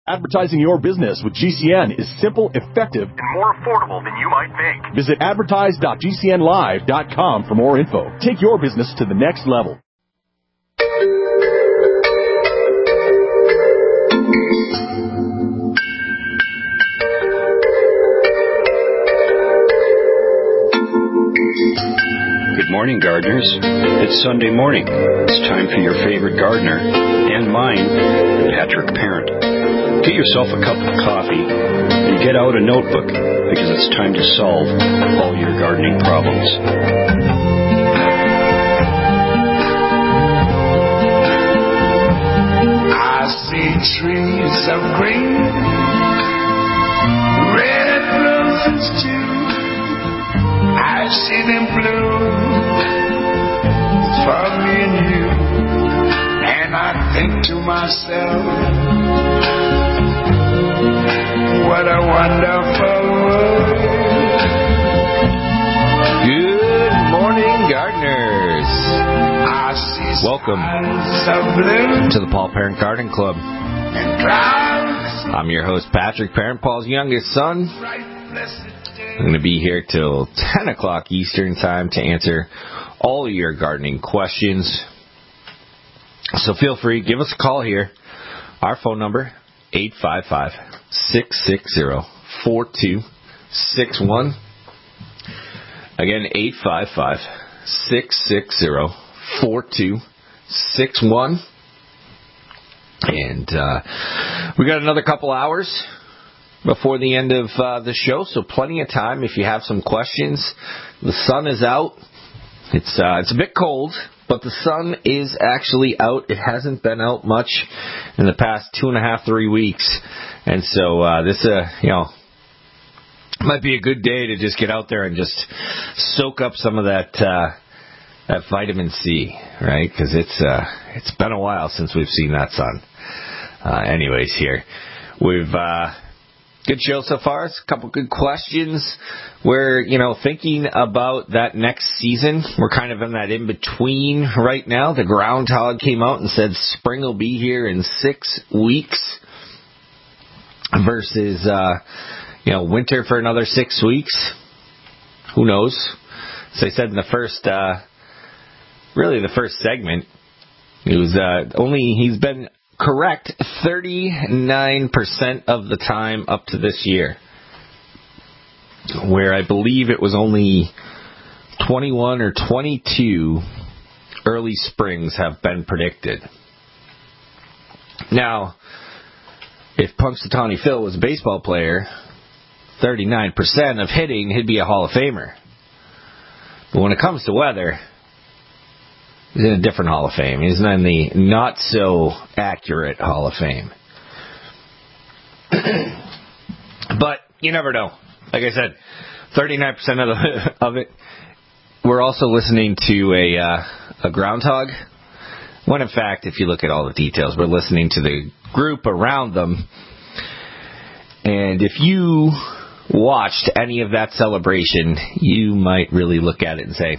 Advertising your business with GCN is simple, effective, and more affordable than you might think. Visit advertise.gcnlive.com for more info. Take your business to the next level. Good morning, gardeners. It's Sunday morning. It's time for your favorite gardener, and mine, Patrick Parent. Get yourself a cup of coffee and get out a notebook, because it's time to solve all your gardening problems. I see trees of green, red roses too. I see them bloom for me and you, and I think to myself, what a wonderful world. Good morning, gardeners. Welcome to the Paul Parent Garden Club. I'm your host, Patrick Parent, Paul's youngest son. I'm going to be here till 10 o'clock Eastern Time to answer all of your gardening questions. So feel free, give us a call here. Our phone number, 855-660-4261. Again, 855-660-4261. And we got another couple hours before the end of the show, so plenty of time if you have some questions. The sun is out. It's a bit cold, but the sun is actually out. It hasn't been out much in the past 2.5, 3 weeks, and so this might be a good day to just get out there and just soak up some of that vitamin C, right? Because it's been a while since we've seen that sun. Anyways, here we've good show so far. It's a couple good questions. We're, thinking about that next season. We're kind of in that in-between right now. The groundhog came out and said spring will be here in 6 weeks versus, winter for another 6 weeks. Who knows? As I said in the first segment, it was he's been correct 39% of the time up to this year, where I believe it was only 21 or 22 early springs have been predicted. Now, if Punxsutawney Phil was a baseball player, 39% of hitting, he'd be a Hall of Famer. But when it comes to weather, he's in a different Hall of Fame. He's in the not-so-accurate Hall of Fame. But you never know. Like I said, 39% of it. We're also listening to a groundhog. When, in fact, if you look at all the details, we're listening to the group around them. And if you watched any of that celebration, you might really look at it and say,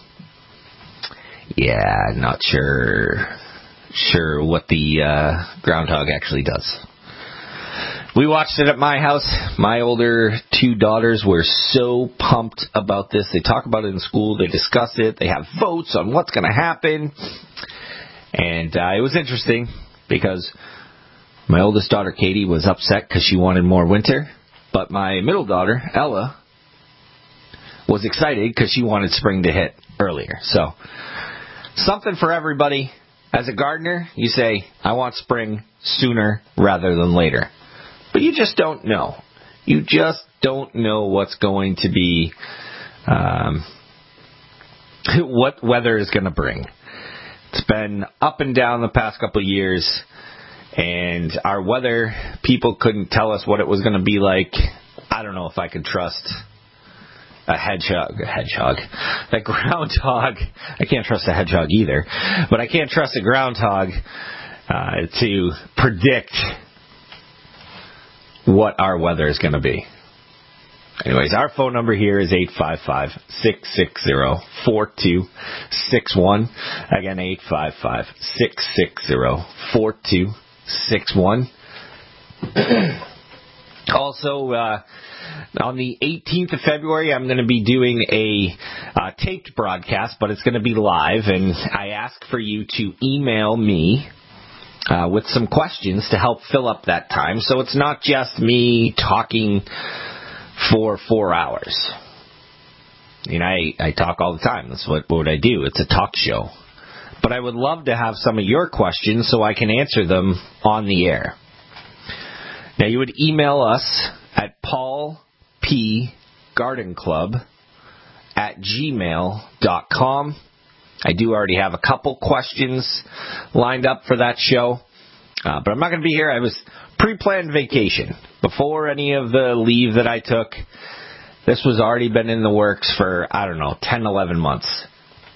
yeah, not sure what the groundhog actually does. We watched it at my house. My older 2 daughters were so pumped about this. They talk about it in school. They discuss it. They have votes on what's going to happen. And it was interesting because my oldest daughter, Katie, was upset because she wanted more winter. But my middle daughter, Ella, was excited because she wanted spring to hit earlier. So something for everybody. As a gardener, you say, I want spring sooner rather than later. But you just don't know. You just don't know what's going to be, what weather is going to bring. It's been up and down the past couple of years, and our weather people couldn't tell us what it was going to be like. I don't know if I could trust a groundhog. I can't trust a hedgehog either, but I can't trust a groundhog to predict what our weather is going to be. Anyways, our phone number here is 855-660-4261. Again, 855-660-4261. Also, on the 18th of February, I'm going to be doing a taped broadcast, but it's going to be live, and I ask for you to email me with some questions to help fill up that time. So it's not just me talking for 4 hours. You know, I talk all the time. That's what I do. It's a talk show. But I would love to have some of your questions so I can answer them on the air. Now, you would email us at paulpgardenclub@gmail.com. I do already have a couple questions lined up for that show. But I'm not going to be here. I was pre-planned vacation. Before any of the leave that I took, this was already been in the works for, 10, 11 months.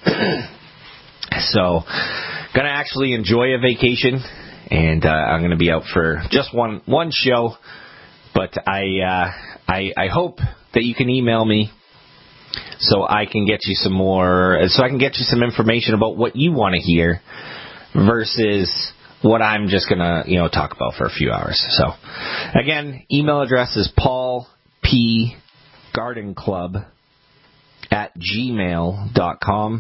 So, going to actually enjoy a vacation. And I'm going to be out for just one show, but I hope that you can email me so I can get you some information about what you want to hear versus what I'm just going to talk about for a few hours. So again, email address is paulpgardenclub@gmail.com.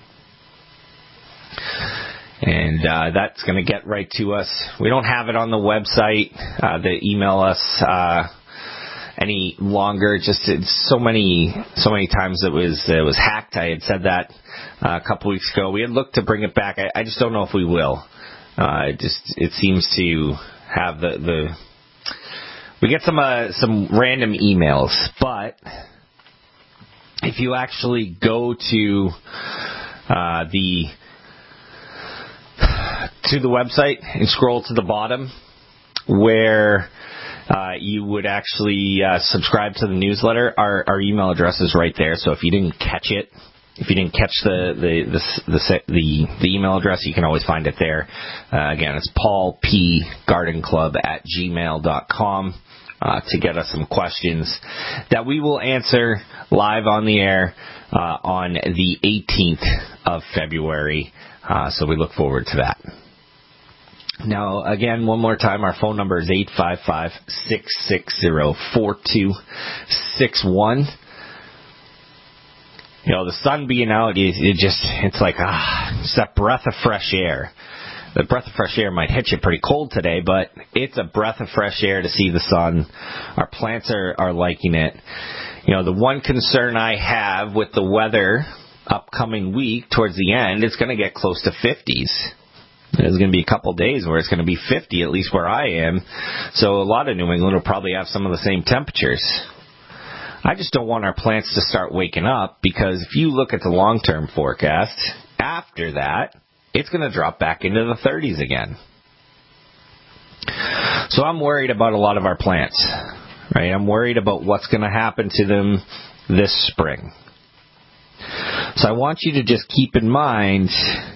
And that's going to get right to us. We don't have it on the website. They email us any longer. Just it's so many times it was hacked. I had said that a couple weeks ago. We had looked to bring it back. I just don't know if we will. It seems to have we get some random emails, but if you actually go to the website and scroll to the bottom where you would actually subscribe to the newsletter, our email address is right there. So if you didn't catch it, if you didn't catch the email address, you can always find it there. Again, it's paulpgardenclub@gmail.com to get us some questions that we will answer live on the air on the 18th of February. So we look forward to that. Now, again, one more time, our phone number is 855-660-4261. The sun being out, it's like, it's that breath of fresh air. The breath of fresh air might hit you pretty cold today, but it's a breath of fresh air to see the sun. Our plants are liking it. The one concern I have with the weather upcoming week towards the end, it's going to get close to 50s. There's going to be a couple days where it's going to be 50, at least where I am. So a lot of New England will probably have some of the same temperatures. I just don't want our plants to start waking up, because if you look at the long-term forecast, after that, it's going to drop back into the 30s again. So I'm worried about a lot of our plants, right? I'm worried about what's going to happen to them this spring. So I want you to just keep in mind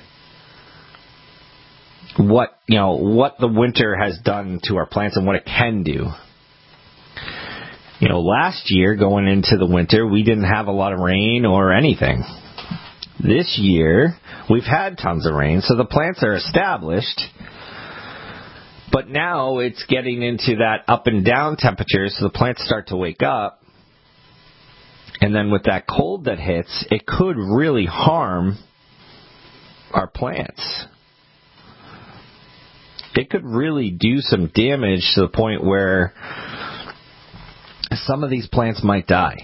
what the winter has done to our plants and what it can do. Last year, going into the winter, we didn't have a lot of rain or anything. This year, we've had tons of rain, so the plants are established. But now it's getting into that up and down temperatures, so the plants start to wake up. And then with that cold that hits, it could really harm our plants. It could really do some damage to the point where some of these plants might die.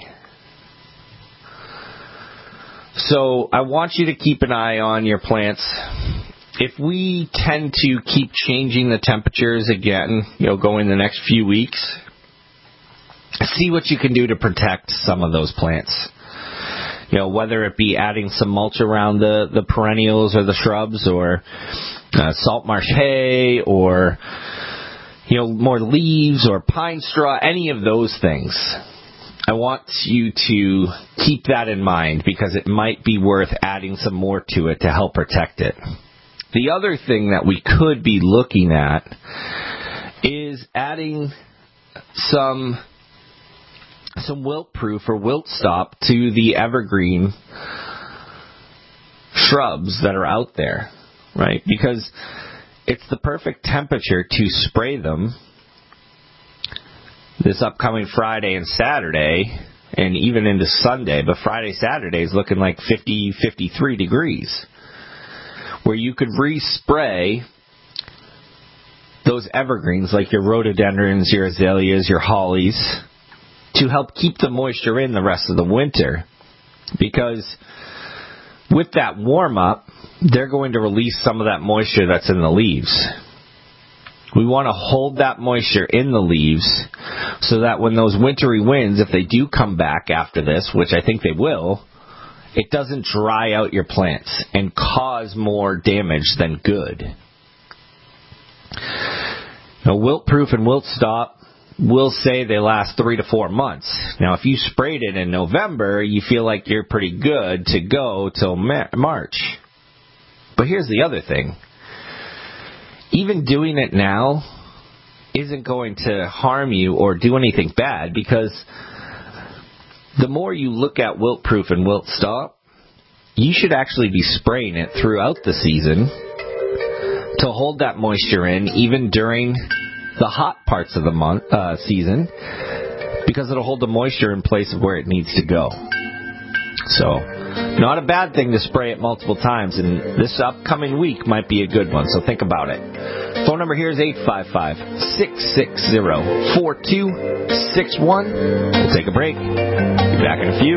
So I want you to keep an eye on your plants. If we tend to keep changing the temperatures again, going the next few weeks, see what you can do to protect some of those plants. Whether it be adding some mulch around the perennials or the shrubs, or salt marsh hay, or more leaves or pine straw, any of those things. I want you to keep that in mind, because it might be worth adding some more to it to help protect it. The other thing that we could be looking at is adding some wilt-proof or wilt stop to the evergreen shrubs that are out there, right? Because it's the perfect temperature to spray them this upcoming Friday and Saturday, and even into Sunday, but Friday, Saturday is looking like 50, 53 degrees, where you could respray those evergreens like your rhododendrons, your azaleas, your hollies, to help keep the moisture in the rest of the winter. Because with that warm-up, they're going to release some of that moisture that's in the leaves. We want to hold that moisture in the leaves so that when those wintry winds, if they do come back after this, which I think they will, it doesn't dry out your plants and cause more damage than good. Now, Wilt-Proof and Wilt-Stop will say they last 3 to 4 months. Now, if you sprayed it in November, you feel like you're pretty good to go till March. But here's the other thing. Even doing it now isn't going to harm you or do anything bad, because the more you look at Wilt-Proof and Wilt-Stop, you should actually be spraying it throughout the season to hold that moisture in, even during the hot parts of the season, because it'll hold the moisture in place of where it needs to go. So, not a bad thing to spray it multiple times, and this upcoming week might be a good one, so think about it. Phone number here is 855-660-4261. We'll take a break. Be back in a few.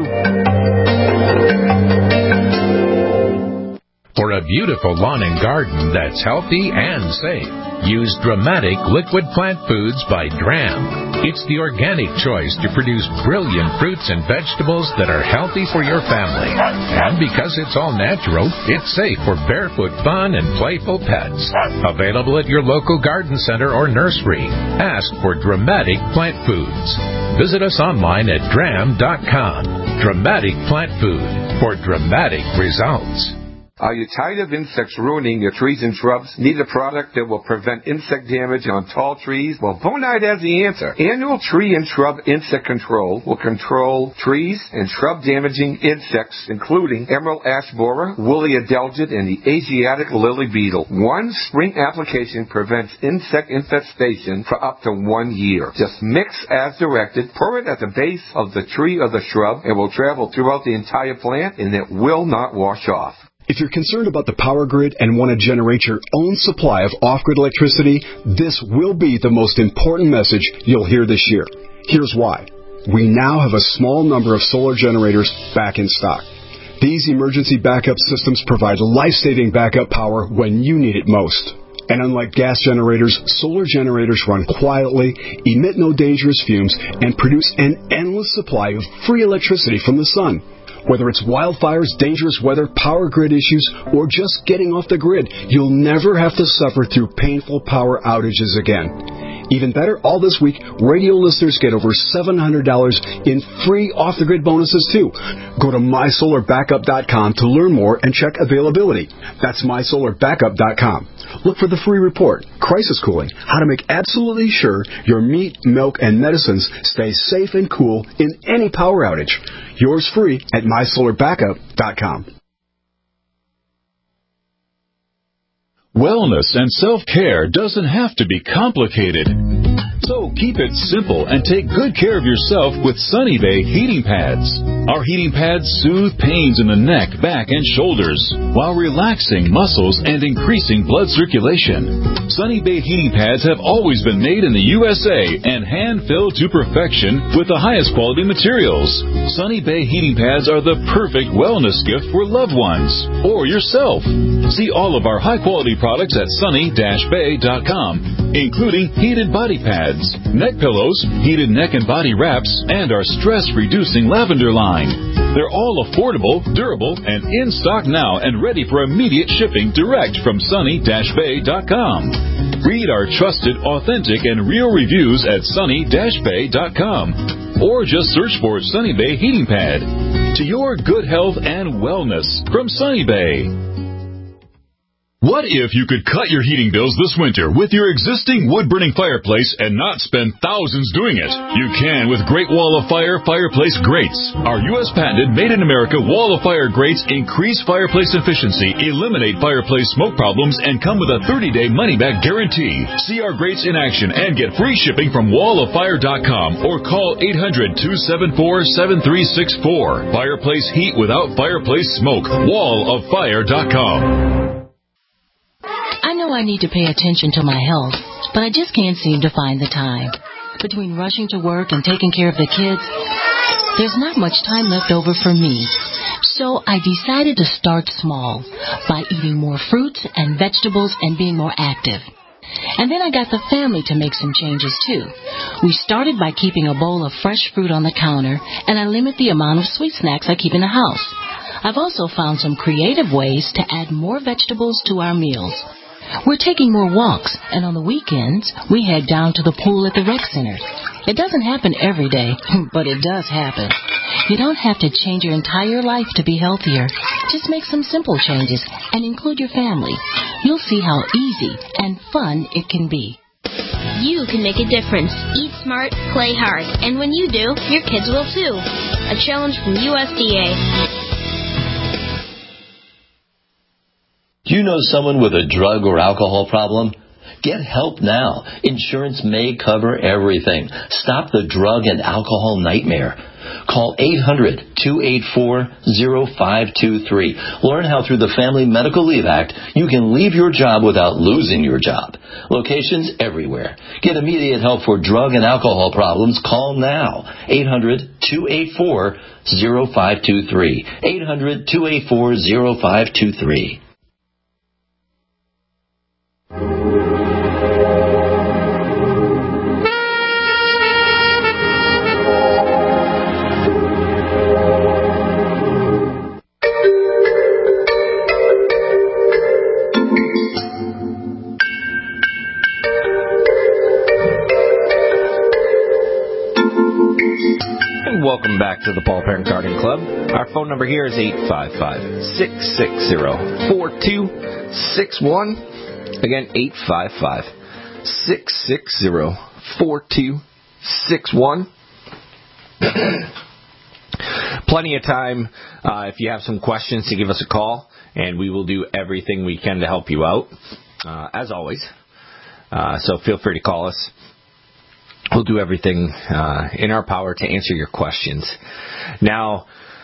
For a beautiful lawn and garden that's healthy and safe, use Dramatic Liquid Plant Foods by Dram. It's the organic choice to produce brilliant fruits and vegetables that are healthy for your family. And because it's all natural, it's safe for barefoot fun and playful pets. Available at your local garden center or nursery. Ask for Dramatic Plant Foods. Visit us online at dram.com. Dramatic Plant Food for dramatic results. Are you tired of insects ruining your trees and shrubs? Need a product that will prevent insect damage on tall trees? Well, Bonide has the answer. Annual Tree and Shrub Insect Control will control trees and shrub damaging insects, including emerald ash borer, woolly adelgid, and the Asiatic lily beetle. One spring application prevents insect infestation for up to 1 year. Just mix as directed, pour it at the base of the tree or the shrub. It will travel throughout the entire plant, and it will not wash off. If you're concerned about the power grid and want to generate your own supply of off-grid electricity, this will be the most important message you'll hear this year. Here's why. We now have a small number of solar generators back in stock. These emergency backup systems provide life-saving backup power when you need it most. And unlike gas generators, solar generators run quietly, emit no dangerous fumes, and produce an endless supply of free electricity from the sun. Whether it's wildfires, dangerous weather, power grid issues, or just getting off the grid, you'll never have to suffer through painful power outages again. Even better, all this week, radio listeners get over $700 in free off-the-grid bonuses, too. Go to mysolarbackup.com to learn more and check availability. That's mysolarbackup.com. Look for the free report, Crisis Cooling, how to make absolutely sure your meat, milk, and medicines stay safe and cool in any power outage. Yours free at mysolarbackup.com. Wellness and self-care doesn't have to be complicated. So keep it simple and take good care of yourself with Sunny Bay heating pads. Our heating pads soothe pains in the neck, back, and shoulders while relaxing muscles and increasing blood circulation. Sunny Bay heating pads have always been made in the USA and hand-filled to perfection with the highest quality materials. Sunny Bay heating pads are the perfect wellness gift for loved ones or yourself. See all of our high-quality products at sunny-bay.com, including heated body pads, neck pillows, heated neck and body wraps, and our stress-reducing lavender line. They're all affordable, durable, and in stock now and ready for immediate shipping direct from sunny-bay.com. Read our trusted, authentic, and real reviews at sunny-bay.com, or just search for Sunny Bay Heating Pad. To your good health and wellness from Sunny Bay. What if you could cut your heating bills this winter with your existing wood-burning fireplace and not spend thousands doing it? You can with Great Wall of Fire fireplace grates. Our U.S. patented made-in-America Wall of Fire grates increase fireplace efficiency, eliminate fireplace smoke problems, and come with a 30-day money-back guarantee. See our grates in action and get free shipping from walloffire.com or call 800-274-7364. Fireplace heat without fireplace smoke. walloffire.com. I know I need to pay attention to my health, but I just can't seem to find the time. Between rushing to work and taking care of the kids, there's not much time left over for me. So I decided to start small by eating more fruits and vegetables and being more active. And then I got the family to make some changes too. We started by keeping a bowl of fresh fruit on the counter, and I limit the amount of sweet snacks I keep in the house. I've also found some creative ways to add more vegetables to our meals. We're taking more walks, and on the weekends, we head down to the pool at the rec center. It doesn't happen every day, but it does happen. You don't have to change your entire life to be healthier. Just make some simple changes and include your family. You'll see how easy and fun it can be. You can make a difference. Eat smart, play hard, and when you do, your kids will too. A challenge from USDA. Do you know someone with a drug or alcohol problem? Get help now. Insurance may cover everything. Stop the drug and alcohol nightmare. Call 800-284-0523. Learn how through the Family Medical Leave Act you can leave your job without losing your job. Locations everywhere. Get immediate help for drug and alcohol problems. Call now. 800-284-0523. 800-284-0523. Welcome back to the Paul Parent Garden Club. Our phone number here is 855-660-4261. Again, 855-660-4261. Plenty of time if you have some questions to give us a call, and we will do everything we can to help you out, as always. So feel free to call us. We'll do everything in our power to answer your questions. Now,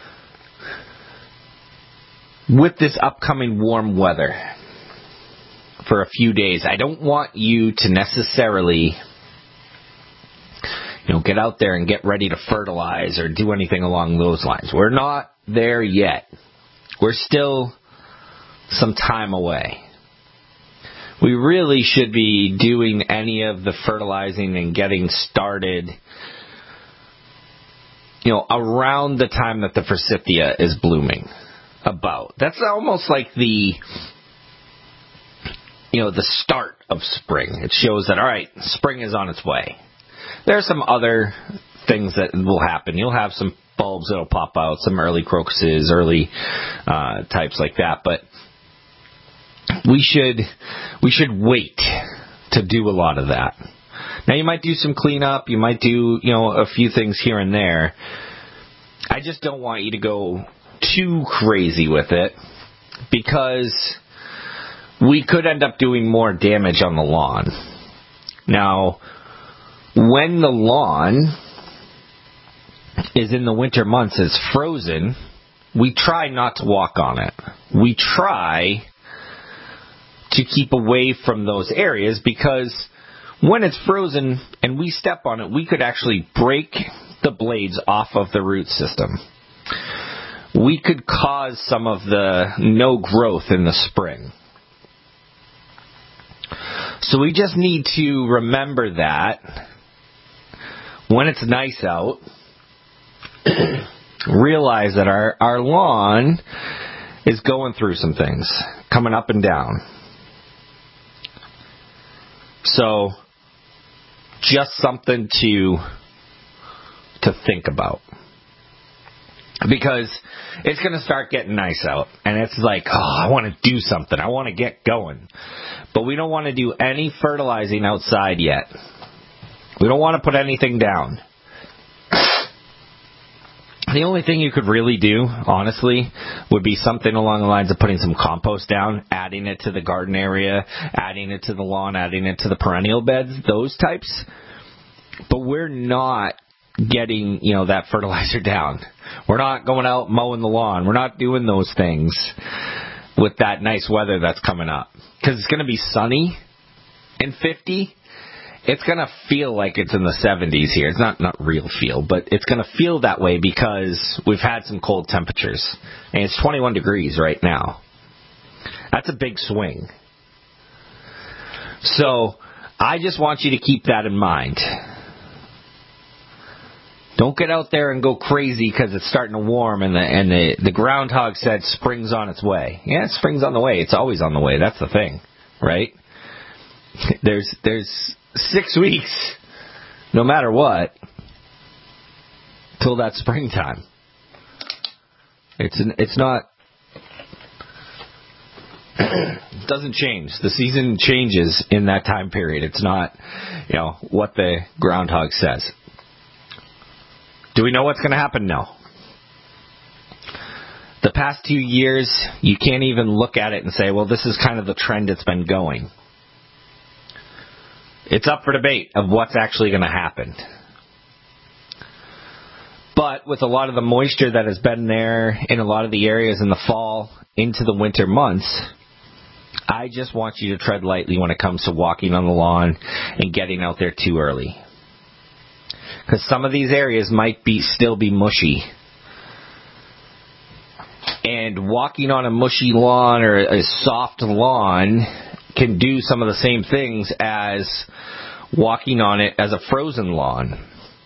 with this upcoming warm weather for a few days, I don't want you to necessarily, get out there and get ready to fertilize or do anything along those lines. We're not there yet. We're still some time away. We really should be doing any of the fertilizing and getting started, around the time that the forsythia is blooming. That's almost like the start of spring. It shows that, all right, spring is on its way. There are some other things that will happen. You'll have some bulbs that'll pop out, some early crocuses, early types like that, but we should wait to do a lot of that. Now, you might do some cleanup. You might do, a few things here and there. I just don't want you to go too crazy with it, because we could end up doing more damage on the lawn. Now, when the lawn is in the winter months, is frozen, we try not to walk on it. We try to keep away from those areas, because when it's frozen and we step on it, we could actually break the blades off of the root system. We could cause some of the no growth in the spring. So we just need to remember that when it's nice out, realize that our lawn is going through some things, coming up and down. So, just something to think about. Because it's going to start getting nice out. And it's like, I want to do something. I want to get going. But we don't want to do any fertilizing outside yet. We don't want to put anything down. The only thing you could really do, honestly, would be something along the lines of putting some compost down, adding it to the garden area, adding it to the lawn, adding it to the perennial beds, those types. But we're not getting, that fertilizer down. We're not going out mowing the lawn. We're not doing those things with that nice weather that's coming up. Because it's going to be sunny and 50. It's going to feel like it's in the 70s here. It's not real feel, but it's going to feel that way because we've had some cold temperatures. And it's 21 degrees right now. That's a big swing. So I just want you to keep that in mind. Don't get out there and go crazy because it's starting to warm and the groundhog said spring's on its way. Yeah, spring's on the way. It's always on the way. That's the thing, right? There's 6 weeks, no matter what, till that springtime. It's not. It doesn't change. The season changes in that time period. It's not, what the groundhog says. Do we know what's going to happen? No. The past 2 years, you can't even look at it and say, well, this is kind of the trend it's been going. It's up for debate of what's actually going to happen. But with a lot of the moisture that has been there in a lot of the areas in the fall into the winter months, I just want you to tread lightly when it comes to walking on the lawn and getting out there too early. Because some of these areas might still be mushy. And walking on a mushy lawn or a soft lawn can do some of the same things as walking on it as a frozen lawn.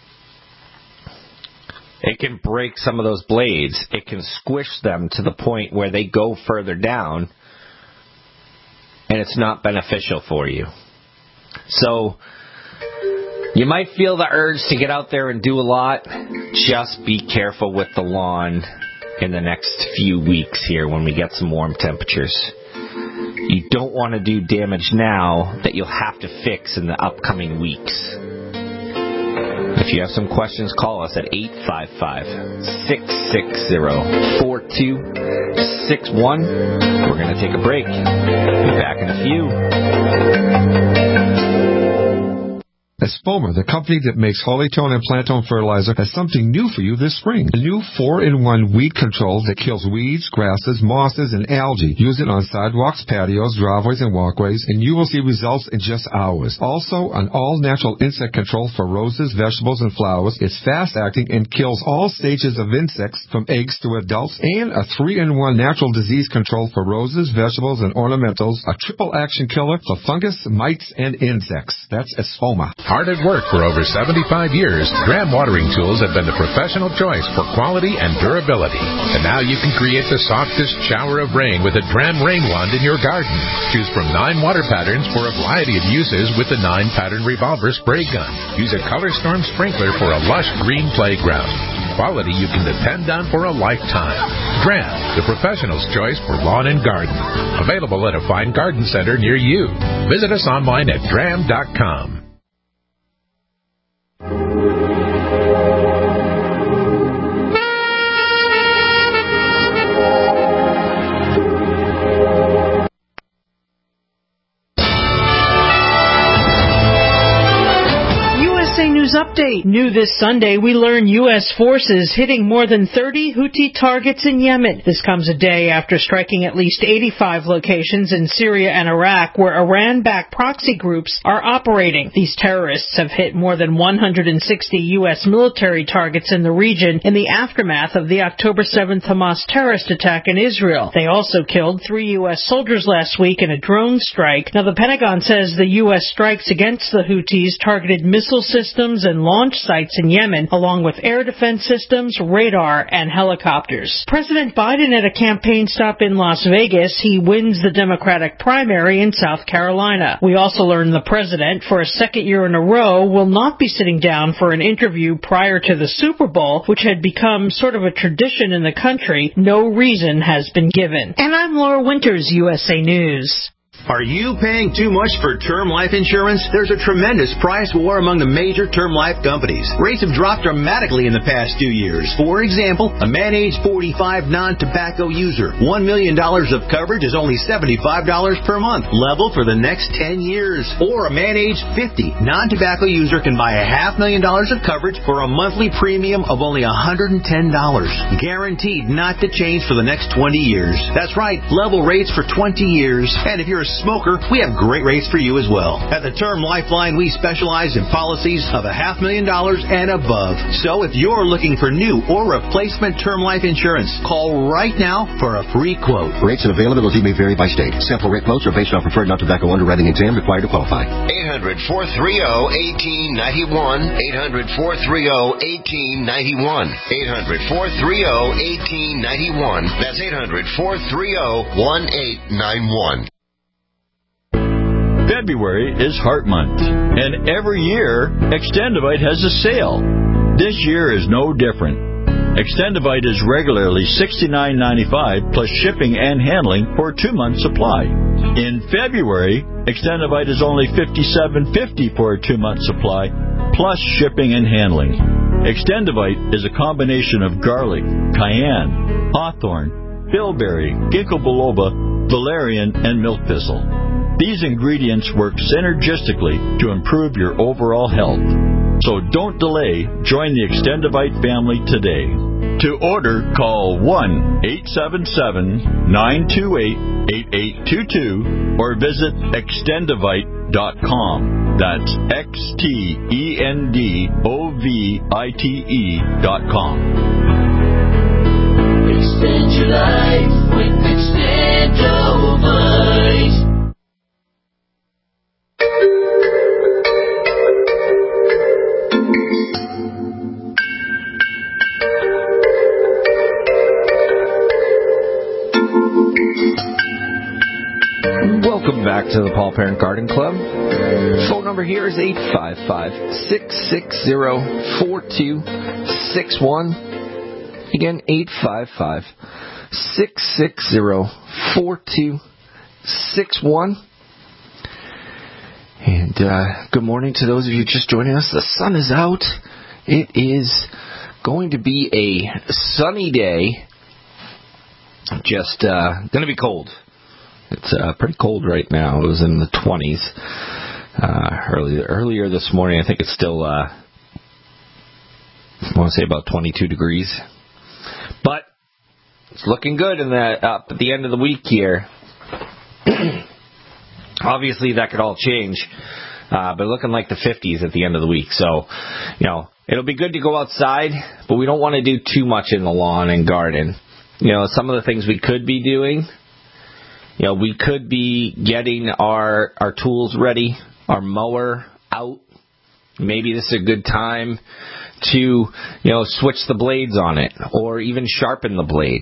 It can break some of those blades. It can squish them to the point where they go further down, and it's not beneficial for you. So you might feel the urge to get out there and do a lot. Just be careful with the lawn in the next few weeks here when we get some warm temperatures. You don't want to do damage now that you'll have to fix in the upcoming weeks. If you have some questions, call us at 855-660-4261. We're going to take a break. Be back in a few. Espoma, the company that makes Holytone and Plantone fertilizer, has something new for you this spring. A new 4-in-1 weed control that kills weeds, grasses, mosses, and algae. Use it on sidewalks, patios, driveways, and walkways, and you will see results in just hours. Also, an all-natural insect control for roses, vegetables, and flowers. It's fast-acting and kills all stages of insects from eggs to adults. And a 3-in-1 natural disease control for roses, vegetables, and ornamentals. A triple-action killer for fungus, mites, and insects. That's Espoma. Hard at work for over 75 years, Dram Watering Tools have been the professional choice for quality and durability. And now you can create the softest shower of rain with a Dram Rain Wand in your garden. Choose from 9 water patterns for a variety of uses with the 9-pattern revolver spray gun. Use a Color Storm sprinkler for a lush green playground. Quality you can depend on for a lifetime. Dram, the professional's choice for lawn and garden. Available at a fine garden center near you. Visit us online at dram.com. Update. New this Sunday, we learn U.S. forces hitting more than 30 Houthi targets in Yemen. This comes a day after striking at least 85 locations in Syria and Iraq where Iran-backed proxy groups are operating. These terrorists have hit more than 160 U.S. military targets in the region in the aftermath of the October 7th Hamas terrorist attack in Israel. They also killed 3 U.S. soldiers last week in a drone strike. Now, the Pentagon says the U.S. strikes against the Houthis targeted missile systems and 7 launch sites in Yemen, along with air defense systems, radar, and helicopters. President Biden at a campaign stop in Las Vegas. He wins the Democratic primary in South Carolina. We also learned the president, for a second year in a row, will not be sitting down for an interview prior to the Super Bowl, which had become sort of a tradition in the country. No reason has been given. And I'm Laura Winters, USA News. Are you paying too much for term life insurance? There's a tremendous price war among the major term life companies. Rates have dropped dramatically in the past 2 years. For example, a man age 45 non-tobacco user, $1 million of coverage is only $75 per month, level for the next 10 years. Or a man age 50 non-tobacco user can buy $500,000 of coverage for a monthly premium of only $110, guaranteed not to change for the next 20 years. That's right, level rates for 20 years. And if you're a smoker, we have great rates for you as well. At the Term Lifeline, we specialize in policies of $500,000 and above. So if you're looking for new or replacement term life insurance, call right now for a free quote. Rates and availability may vary by state. Sample rate quotes are based on preferred non-tobacco underwriting exam required to qualify. 800-430-1891. 800-430-1891. 800-430-1891. That's 800-430-1891. February is Heart Month, and every year, Extendivite has a sale. This year is no different. Extendivite is regularly $69.95 plus shipping and handling for a 2-month supply. In February, Extendivite is only $57.50 for a 2-month supply plus shipping and handling. Extendivite is a combination of garlic, cayenne, hawthorn, bilberry, ginkgo biloba, valerian, and milk thistle. These ingredients work synergistically to improve your overall health. So don't delay. Join the Extendivite family today. To order, call 1-877-928-8822 or visit extendivite.com. That's XTENDOVITE.com. Extend your life with Extendivite. Welcome back to the Paul Parent Garden Club. Phone number here is 855-660-4261. Again, 855-660-4261. And good morning to those of you just joining us. The sun is out. It is going to be a sunny day. Just going to be cold. It's pretty cold right now. It was in the 20s earlier this morning. I think it's still, I want to say about 22 degrees. But it's looking good up at the end of the week here. Obviously, that could all change. But looking like the 50s at the end of the week. So, it'll be good to go outside, but we don't want to do too much in the lawn and garden. Some of the things we could be doing, we could be getting our tools ready, our mower out. Maybe this is a good time to, switch the blades on it or even sharpen the blade.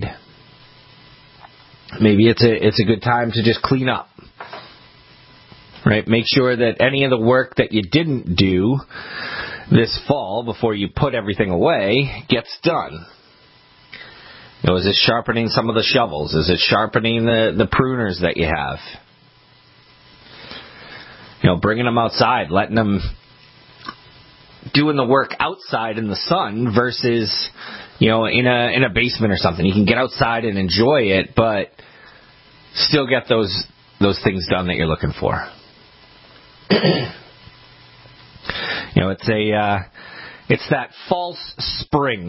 Maybe it's a good time to just clean up. Right? Make sure that any of the work that you didn't do this fall before you put everything away gets done. Is it sharpening some of the shovels? Is it sharpening the pruners that you have? Bringing them outside, letting them doing the work outside in the sun versus, in a basement or something. You can get outside and enjoy it, but still get those things done that you're looking for. It's that false spring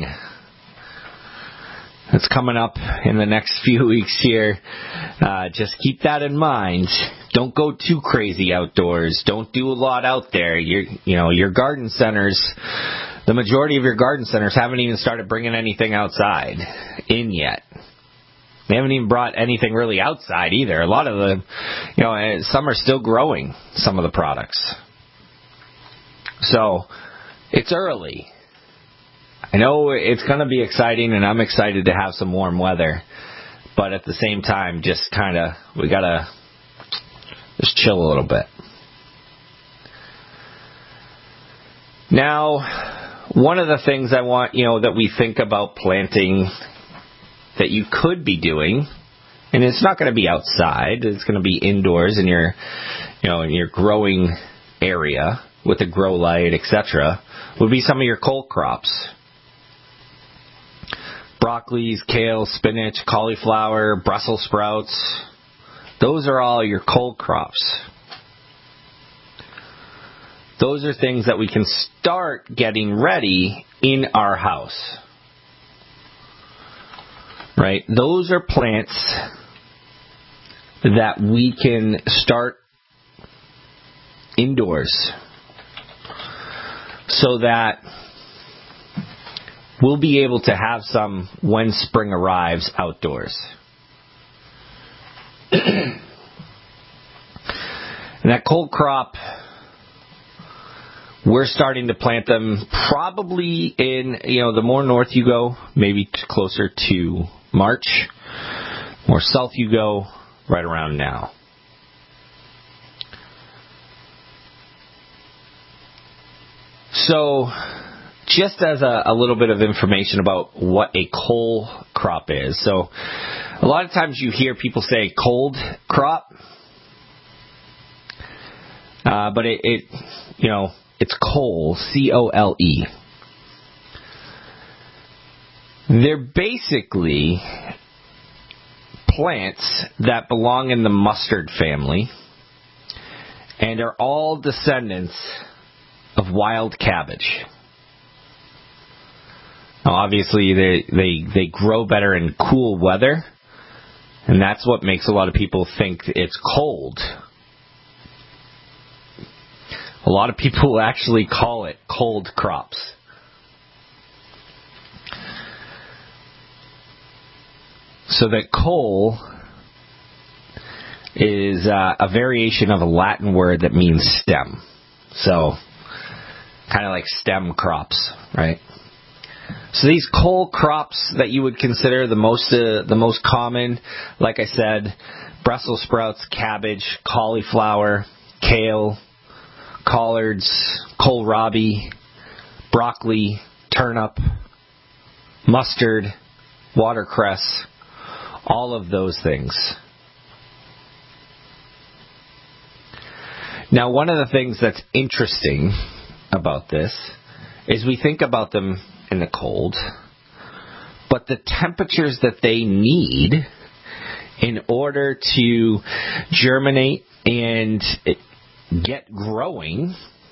that's coming up in the next few weeks here. Just keep that in mind. Don't go too crazy outdoors. Don't do a lot out there. Your garden centers, the majority of your garden centers haven't even started bringing anything outside in yet. They haven't even brought anything really outside either. A lot of the, some are still growing some of the products. So It's early. I know it's going to be exciting, and I'm excited to have some warm weather. But at the same time, we got to just chill a little bit. Now, one of the things I want, that we think about planting that you could be doing, and it's not going to be outside, it's going to be indoors in your, in your growing area with a grow light, etc., would be some of your cold crops. Broccolis, kale, spinach, cauliflower, Brussels sprouts. Those are all your cold crops. Those are things that we can start getting ready in our house. Right? Those are plants that we can start indoors so that we'll be able to have some when spring arrives outdoors. And that cold crop, we're starting to plant them probably in, the more north you go, maybe closer to March. More south you go, right around now. So, just as a little bit of information about what a cold crop is. So, a lot of times you hear people say cold crop, but it's cole, C-O-L-E. They're basically plants that belong in the mustard family and are all descendants of wild cabbage. Now, obviously, they grow better in cool weather, and that's what makes a lot of people think it's cold. A lot of people actually call it cold crops. So that cole is a variation of a Latin word that means stem. So, kind of like stem crops, right? So these cold crops that you would consider the most common, like I said, Brussels sprouts, cabbage, cauliflower, kale, collards, kohlrabi, broccoli, turnip, mustard, watercress, all of those things. Now, one of the things that's interesting about this is we think about them in the cold, but the temperatures that they need in order to germinate and get growing,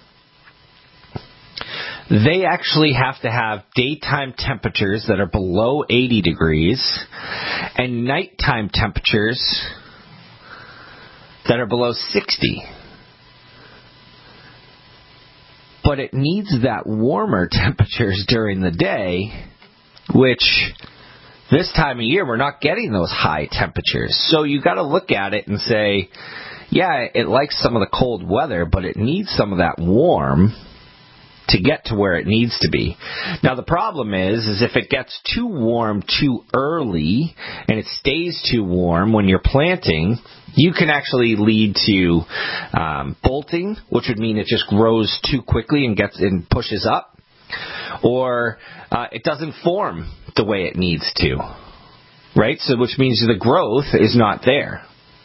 they actually have to have daytime temperatures that are below 80 degrees and nighttime temperatures that are below 60. But it needs that warmer temperatures during the day, which this time of year we're not getting those high temperatures. So you got to look at it and say, yeah, it likes some of the cold weather, but it needs some of that warm to get to where it needs to be. Now the problem is if it gets too warm too early and it stays too warm when you're planting, you can actually lead to bolting, which would mean it just grows too quickly and pushes up, or it doesn't form the way it needs to, right? So which means the growth is not there.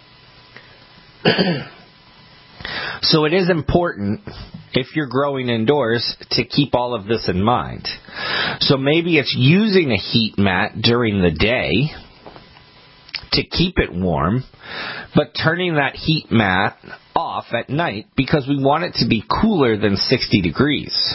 So it is important, if you're growing indoors, to keep all of this in mind. So maybe it's using a heat mat during the day to keep it warm, but turning that heat mat off at night because we want it to be cooler than 60 degrees.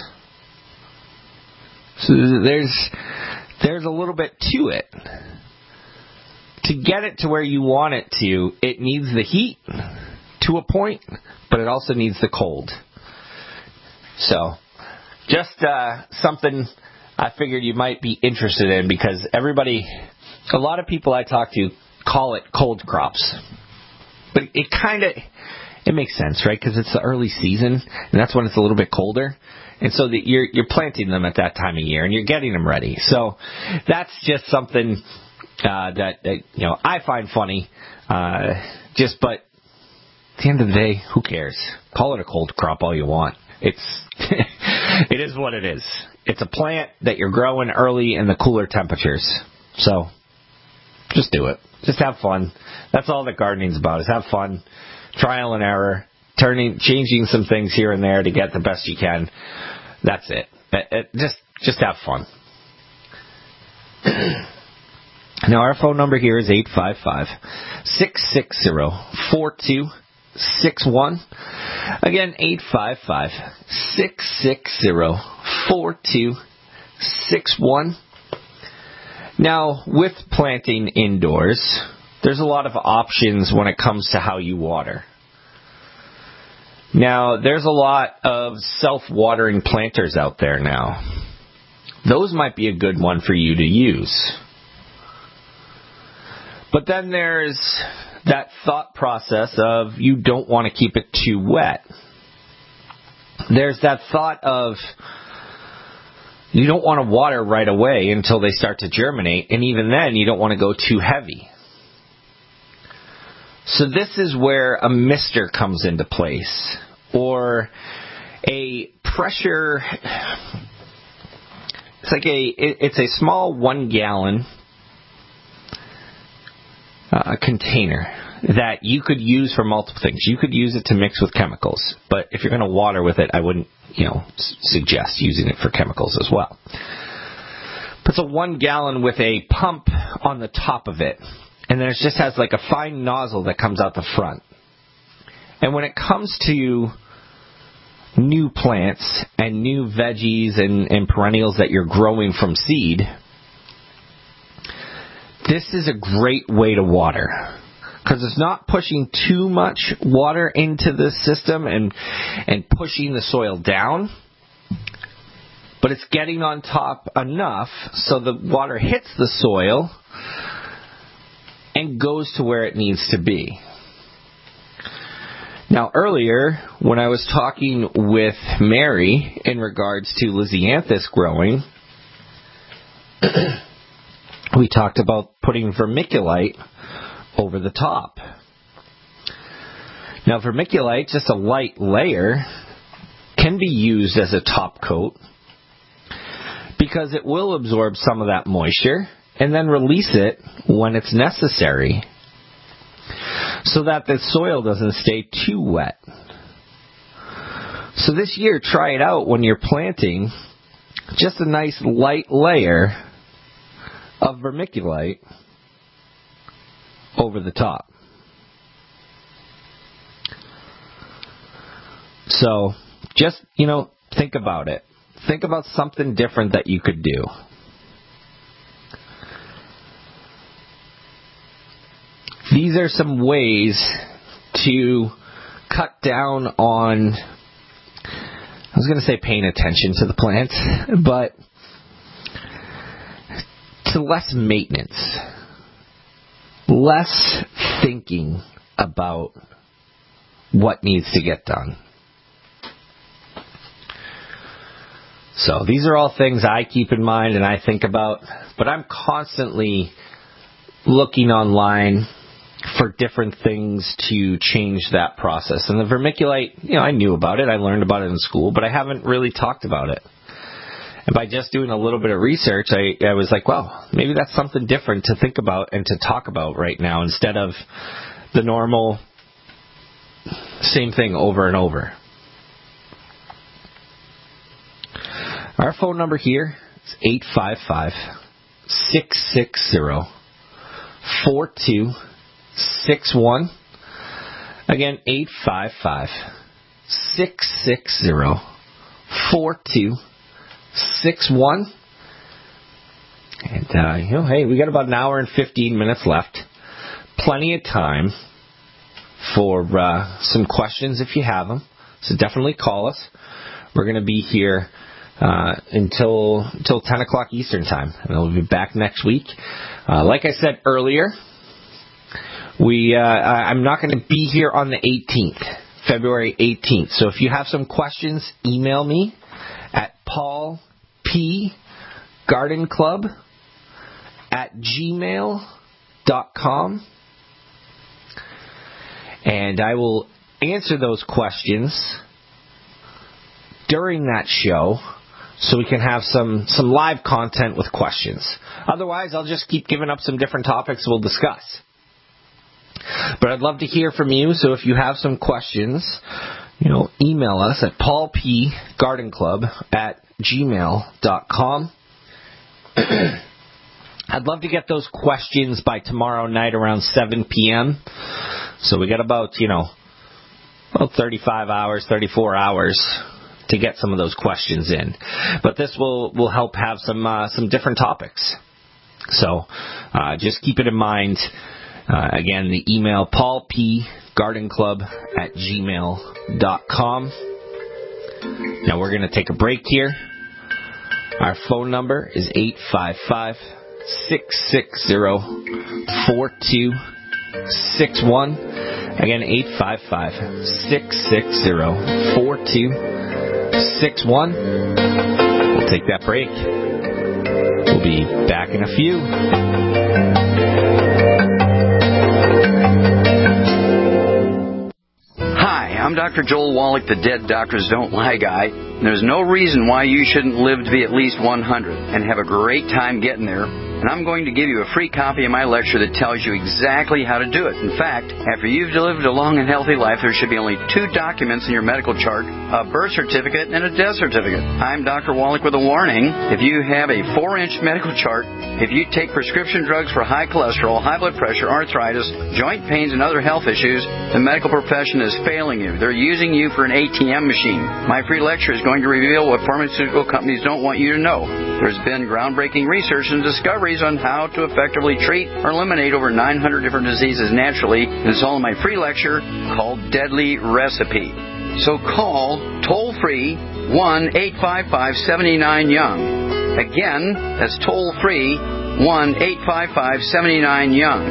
So there's a little bit to it. To get it to where you want it to, it needs the heat to a point, but it also needs the cold. So, just something I figured you might be interested in, because a lot of people I talk to call it cold crops. But it makes sense, right? Because it's the early season, and that's when it's a little bit colder. And so that you're planting them at that time of year and you're getting them ready. So that's just something that I find funny. But at the end of the day, who cares? Call it a cold crop all you want. It is what it is. It's a plant that you're growing early in the cooler temperatures. So just do it. Just have fun. That's all that gardening's about, is have fun, trial and error, changing some things here and there to get the best you can. That's it. Just have fun. Now, our phone number here is 855-660-4261. Again, 855-660-4261. Now, with planting indoors, there's a lot of options when it comes to how you water. Now, there's a lot of self-watering planters out there now. Those might be a good one for you to use. But then there's that thought process of you don't want to keep it too wet. There's that thought of you don't want to water right away until they start to germinate, and even then you don't want to go too heavy. So this is where a mister comes into place, or a pressure. It's a small 1 gallon container that you could use for multiple things. You could use it to mix with chemicals, but if you're going to water with it, I wouldn't, suggest using it for chemicals as well. But it's a 1 gallon with a pump on the top of it, and then it just has like a fine nozzle that comes out the front. And when it comes to new plants and new veggies and perennials that you're growing from seed, this is a great way to water, because it's not pushing too much water into the system and pushing the soil down, but it's getting on top enough so the water hits the soil and goes to where it needs to be. Now, earlier, when I was talking with Mary in regards to Lisianthus growing, we talked about putting vermiculite over the top. Now, vermiculite, just a light layer, can be used as a top coat because it will absorb some of that moisture and then release it when it's necessary, so that the soil doesn't stay too wet. So this year, try it out when you're planting. Just a nice light layer of vermiculite over the top. So just, think about it. Think about something different that you could do. These are some ways to cut down on, I was going to say paying attention to the plant, but to less maintenance, less thinking about what needs to get done. So these are all things I keep in mind and I think about, but I'm constantly looking online for different things to change that process. And the vermiculite, I knew about it. I learned about it in school, but I haven't really talked about it. And by just doing a little bit of research, I was like, well, maybe that's something different to think about and to talk about right now instead of the normal same thing over and over. Our phone number here is 855-660-4261. Again, 855-660-4261. And, hey, we got about an hour and 15 minutes left. Plenty of time for some questions if you have them. So definitely call us. We're going to be here until 10 o'clock Eastern time, and we'll be back next week. Like I said earlier, I'm not going to be here on the 18th, February 18th. So if you have some questions, email me at paulpgardenclub@gmail.com. And I will answer those questions during that show so we can have some live content with questions. Otherwise, I'll just keep giving up some different topics we'll discuss. But I'd love to hear from you, so if you have some questions, email us at paulpgardenclub@gmail.com. I'd love to get those questions by tomorrow night around 7 p.m. So we got about 35 hours, 34 hours to get some of those questions in. But this will help have some different topics. So just keep it in mind. Again, the email paulpgardenclub@gmail.com. Now we're going to take a break here. Our phone number is 855-660-4261. Again, 855-660-4261. We'll take that break. We'll be back in a few. Hi, I'm Dr. Joel Wallach, the Dead Doctors Don't Lie guy. There's no reason why you shouldn't live to be at least 100 and have a great time getting there. And I'm going to give you a free copy of my lecture that tells you exactly how to do it. In fact, after you've lived a long and healthy life, there should be only 2 documents in your medical chart, a birth certificate and a death certificate. I'm Dr. Wallach with a warning. If you have a 4-inch medical chart, if you take prescription drugs for high cholesterol, high blood pressure, arthritis, joint pains, and other health issues, the medical profession is failing you. They're using you for an ATM machine. My free lecture is going to reveal what pharmaceutical companies don't want you to know. There's been groundbreaking research and discoveries on how to effectively treat or eliminate over 900 different diseases naturally. It's all in my free lecture called Deadly Recipe. So call toll-free 1-855-79-YOUNG. Again, that's toll-free 1-855-79-YOUNG.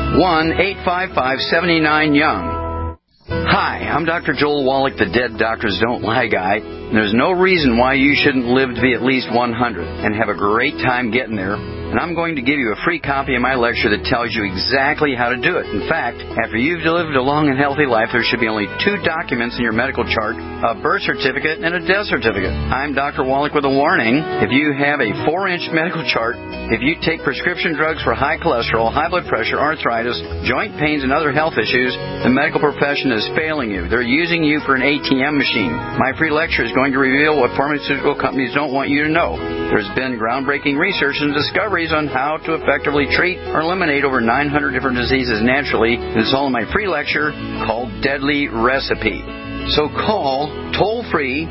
1-855-79-YOUNG. Hi, I'm Dr. Joel Wallach, the Dead Doctors Don't Lie guy. There's no reason why you shouldn't live to be at least 100 and have a great time getting there. And I'm going to give you a free copy of my lecture that tells you exactly how to do it. In fact, after you've lived a long and healthy life, there should be only 2 documents in your medical chart, a birth certificate and a death certificate. I'm Dr. Wallach with a warning. If you have a 4-inch medical chart, if you take prescription drugs for high cholesterol, high blood pressure, arthritis, joint pains, and other health issues, the medical profession is failing you. They're using you for an ATM machine. My free lecture is going to reveal what pharmaceutical companies don't want you to know. There's been groundbreaking research and discoveries on how to effectively treat or eliminate over 900 different diseases naturally. This is all in my free lecture called Deadly Recipe. So call toll-free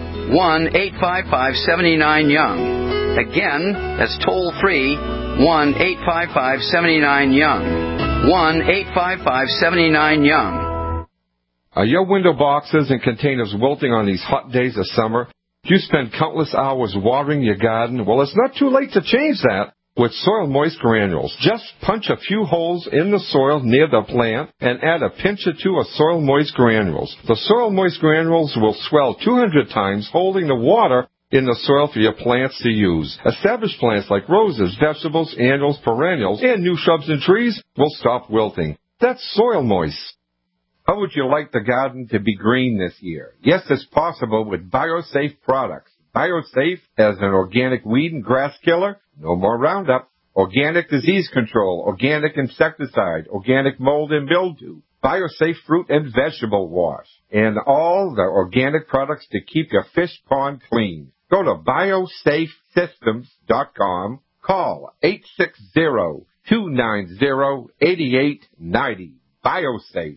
1-855-79-YOUNG. Again, that's toll-free 1-855-79-YOUNG. 1-855-79-YOUNG. Are your window boxes and containers wilting on these hot days of summer? Do you spend countless hours watering your garden? Well, it's not too late to change that with Soil Moist Granules. Just punch a few holes in the soil near the plant and add a pinch or 2 of Soil Moist Granules. The Soil Moist Granules will swell 200 times, holding the water in the soil for your plants to use. Established plants like roses, vegetables, annuals, perennials, and new shrubs and trees will stop wilting. That's Soil Moist. How would you like the garden to be green this year? Yes, it's possible with BioSafe products. BioSafe has an organic weed and grass killer, no more Roundup, organic disease control, organic insecticide, organic mold and mildew, BioSafe fruit and vegetable wash, and all the organic products to keep your fish pond clean. Go to biosafesystems.com. Call 860-290-8890. BioSafe.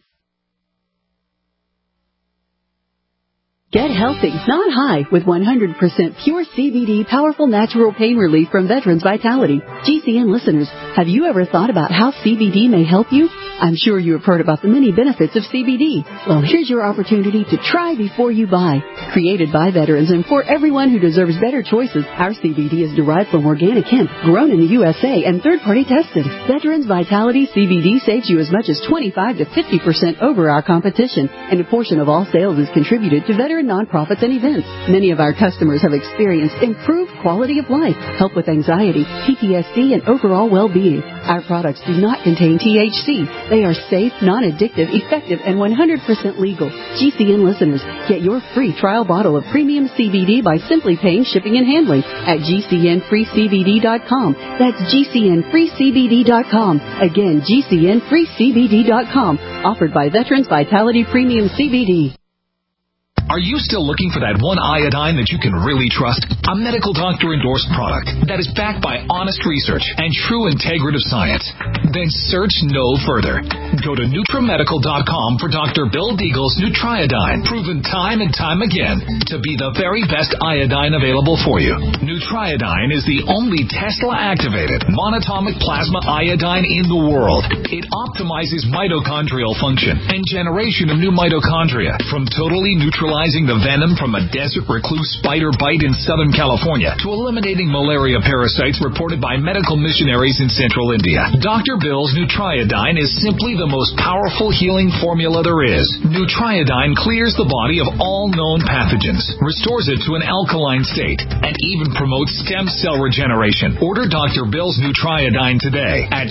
Get healthy, not high, with 100% pure CBD powerful natural pain relief from Veterans Vitality. GCN listeners, have you ever thought about how CBD may help you? I'm sure you have heard about the many benefits of CBD. Well, here's your opportunity to try before you buy. Created by veterans and for everyone who deserves better choices, our CBD is derived from organic hemp, grown in the USA and third-party tested. Veterans Vitality CBD saves you as much as 25 to 50% over our competition, and a portion of all sales is contributed to veteran nonprofits and events. Many of our customers have experienced improved quality of life, help with anxiety, PTSD, and overall well-being. Our products do not contain THC. They are safe, non-addictive, effective, and 100% legal. GCN listeners, get your free trial bottle of premium CBD by simply paying shipping and handling at GCNFreeCBD.com. That's GCNFreeCBD.com. Again, GCNFreeCBD.com. Offered by Veterans Vitality Premium CBD. Are you still looking for that one iodine that you can really trust? A medical doctor-endorsed product that is backed by honest research and true integrative science? Then search no further. Go to NutriMedical.com for Dr. Bill Deagle's Nutriodine, proven time and time again to be the very best iodine available for you. Nutriodine is the only Tesla-activated monatomic plasma iodine in the world. It optimizes mitochondrial function and generation of new mitochondria from totally neutralizing the venom from a desert recluse spider bite in Southern California to eliminating malaria parasites reported by medical missionaries in central India. Dr. Bill's Nutriodine is simply the most powerful healing formula there is. Nutriodine clears the body of all known pathogens, restores it to an alkaline state, and even promotes stem cell regeneration. Order Dr. Bill's Nutriodine today at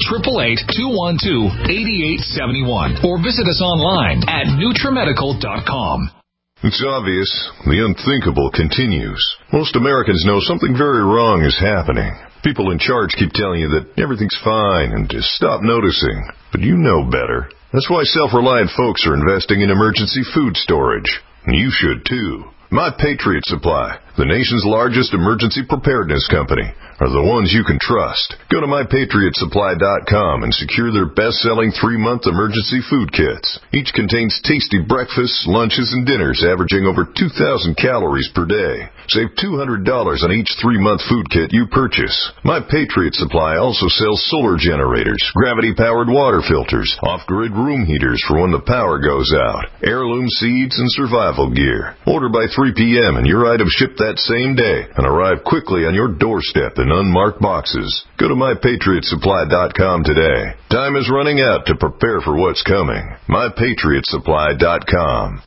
888-212-8871 or visit us online at NutriMedical.com. It's obvious. The unthinkable continues. Most Americans know something very wrong is happening. People in charge keep telling you that everything's fine and to stop noticing. But you know better. That's why self-reliant folks are investing in emergency food storage. And you should too. My Patriot Supply, the nation's largest emergency preparedness company, are the ones you can trust. Go to MyPatriotSupply.com and secure their best-selling 3-month emergency food kits. Each contains tasty breakfasts, lunches, and dinners averaging over 2,000 calories per day. Save $200 on each 3-month food kit you purchase. My Patriot Supply also sells solar generators, gravity-powered water filters, off-grid room heaters for when the power goes out, heirloom seeds, and survival gear. Order by 3 p.m. and your items ship that same day and arrive quickly on your doorstep in unmarked boxes. Go to MyPatriotSupply.com today. Time is running out to prepare for what's coming. MyPatriotSupply.com.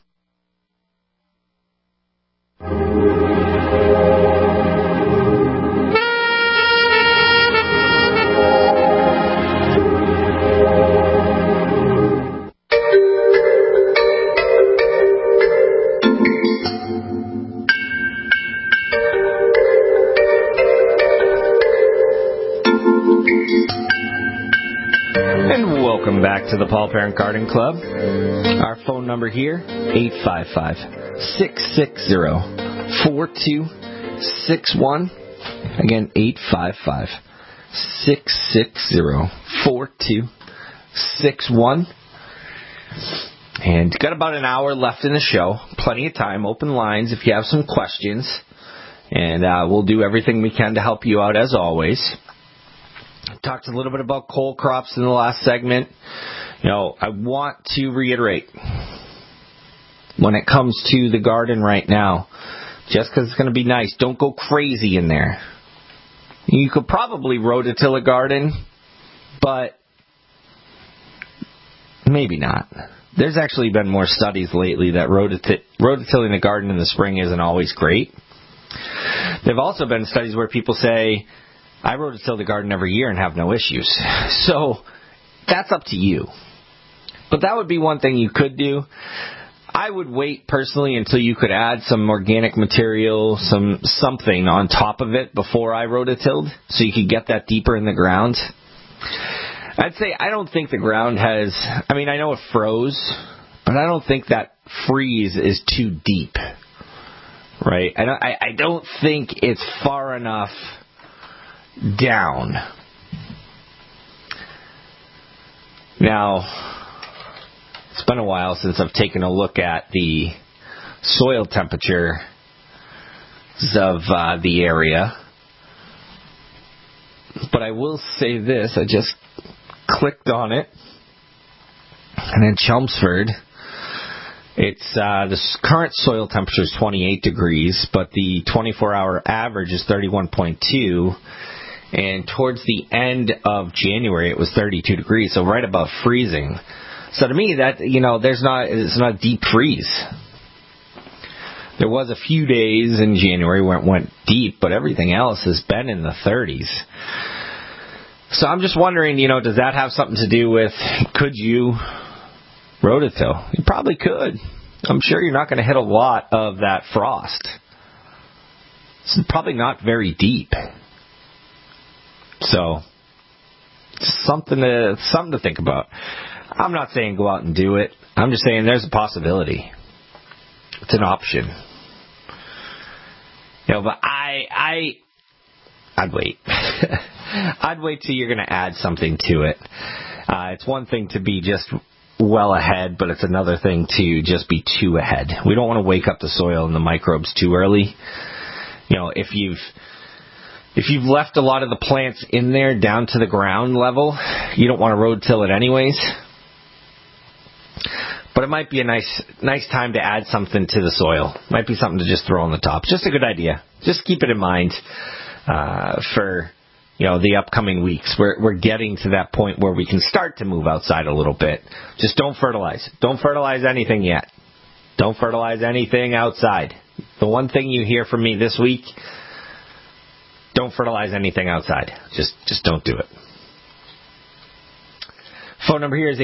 Welcome back to the Paul Parent Garden Club. Our phone number here, 855-660-4261. Again, 855-660-4261. And got about an hour left in the show. Plenty of time. Open lines if you have some questions. And we'll do everything we can to help you out as always. Talked a little bit about coal crops in the last segment. I want to reiterate, when it comes to the garden right now, just because it's going to be nice, don't go crazy in there. You could probably rototill a garden, but maybe not. There's actually been more studies lately that rototilling a garden in the spring isn't always great. There have also been studies where people say, I rototill the garden every year and have no issues. So that's up to you. But that would be one thing you could do. I would wait personally until you could add some organic material, something on top of it before I rototilled, so you could get that deeper in the ground. I'd say I don't think the ground has, I know it froze, but I don't think that freeze is too deep. Right? I don't think it's far enough down. Now, it's been a while since I've taken a look at the soil temperature of the area. But I will say this, I just clicked on it. And in Chelmsford, it's the current soil temperature is 28 degrees, but the 24-hour average is 31.2. And towards the end of January, it was 32 degrees, so right above freezing. So to me, that it's not a deep freeze. There was a few days in January where it went deep, but everything else has been in the 30s. So I'm just wondering, does that have something to do with, could you rototill? You probably could. I'm sure you're not going to hit a lot of that frost. It's probably not very deep. So, something to think about. I'm not saying go out and do it. I'm just saying there's a possibility. It's an option. But I'd wait. I'd wait till you're going to add something to it. It's one thing to be just well ahead, but it's another thing to just be too ahead. We don't want to wake up the soil and the microbes too early. If you've left a lot of the plants in there down to the ground level, you don't want to rototill it anyways. But it might be a nice time to add something to the soil. Might be something to just throw on the top. Just a good idea. Just keep it in mind for the upcoming weeks. We're getting to that point where we can start to move outside a little bit. Just don't fertilize. Don't fertilize anything yet. Don't fertilize anything outside. The one thing you hear from me this week, don't fertilize anything outside. Just don't do it. Phone number here is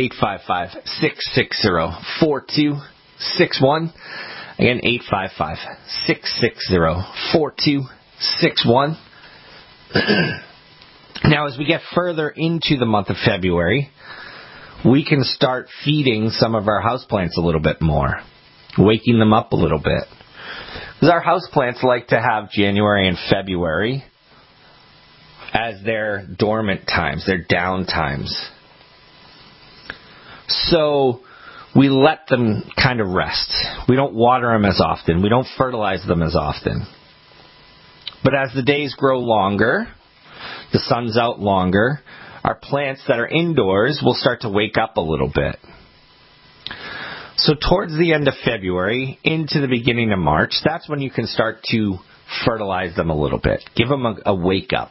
855-660-4261. Again, 855-660-4261. Now, as we get further into the month of February, we can start feeding some of our houseplants a little bit more, waking them up a little bit. Because our houseplants like to have January and February as their dormant times, their down times. So we let them kind of rest. We don't water them as often. We don't fertilize them as often. But as the days grow longer, the sun's out longer, our plants that are indoors will start to wake up a little bit. So towards the end of February into the beginning of March, that's when you can start to fertilize them a little bit. Give them a wake up.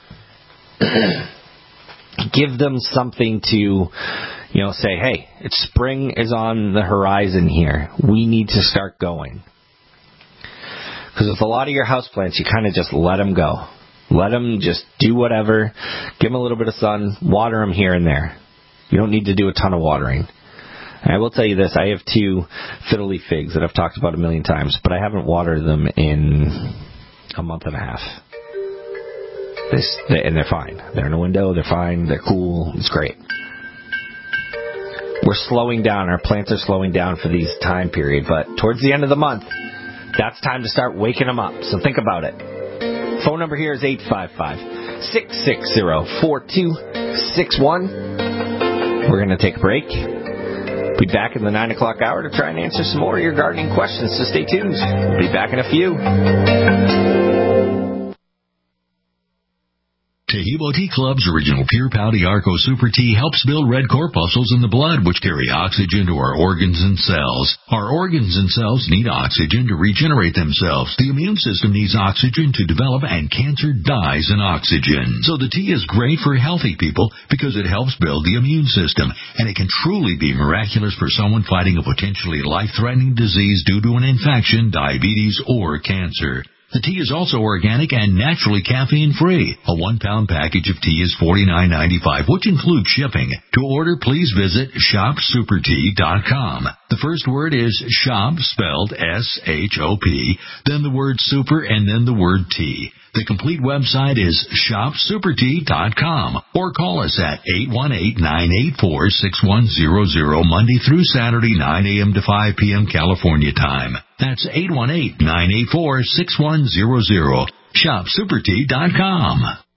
Give them something to, say, hey, spring is on the horizon here. We need to start going. Because with a lot of your houseplants, you kind of just let them go. Let them just do whatever. Give them a little bit of sun. Water them here and there. You don't need to do a ton of watering. And I will tell you this. I have 2 fiddle leaf figs that I've talked about a million times, but I haven't watered them in a month and a half. And they're fine. They're in a window. They're fine. They're cool. It's great. We're slowing down. Our plants are slowing down for these time period, but towards the end of the month, that's time to start waking them up. So think about it. Phone number here is 855-660-4261. We're going to take a break. Be back in the 9 o'clock hour to try and answer some more of your gardening questions, so stay tuned. We'll be back in a few. Tahibo Tea Club's original Pure Pouty Arco Super Tea helps build red corpuscles in the blood, which carry oxygen to our organs and cells. Our organs and cells need oxygen to regenerate themselves. The immune system needs oxygen to develop, and cancer dies in oxygen. So the tea is great for healthy people because it helps build the immune system, and it can truly be miraculous for someone fighting a potentially life-threatening disease due to an infection, diabetes, or cancer. The tea is also organic and naturally caffeine-free. A 1-pound package of tea is $49.95, which includes shipping. To order, please visit shopsupertea.com. The first word is shop, spelled S-H-O-P, then the word super, and then the word tea. The complete website is shopsupertea.com, or call us at 818-984-6100, Monday through Saturday, 9 a.m. to 5 p.m. California time. That's 818-984-6100. Shopsupertea.com.